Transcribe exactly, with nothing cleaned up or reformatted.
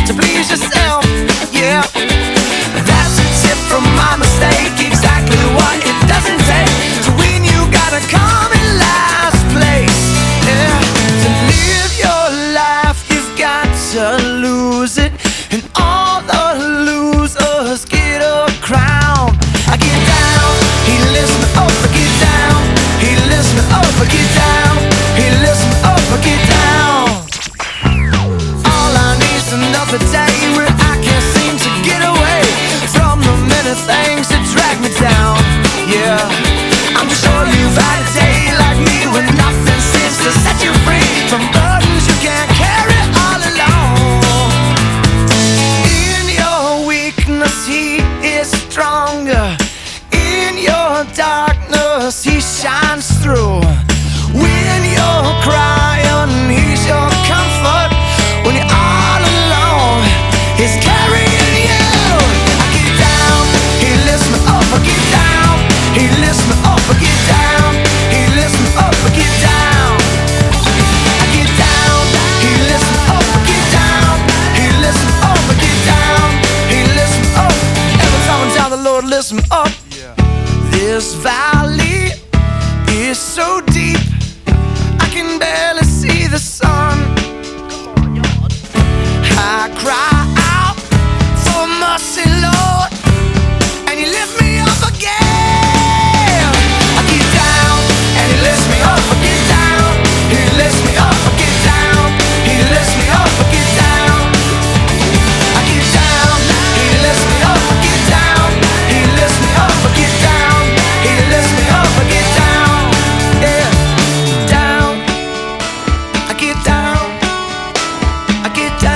to please yourself. Yeah, that's a tip from my mistake. Exactly what it doesn't take to win. You gotta come in last place. Yeah, to live your life, you've got to lose it, and all the losers get a crown. I get down, he lifts me up. I get down, he lifts me up. I get down, he lifts me up. I get down. All I need's another day where I can't seem to get away from the many things that drag me down. Yeah, I'm sure you've had a day like me when nothing seems to set you free from burdens you can't carry all alone. In your weakness, he is stronger. In your darkness, he shines through. When you're crying, he's your comfort. When you're all alone, he's carrying you. I get down, he lifts me up. I get down, he lifts me up. I get down, he lifts me up. I get down, I get down, he lifts me up. I get down, he lifts me up. I get down, he lifts me up. Every time I'm down, the Lord lifts me up. This valley is so deep, I can barely see the sun. I cry out for mercy, Lord, and you lift me up again. I get down, and he lifts me up. I get down, he lifts me up. I get down, he lifts me up. I get down, I get down, he lifts me up. I get down, he lifts me up. I get down, he lifts me up. I get down, yeah, down. I get down, I get down.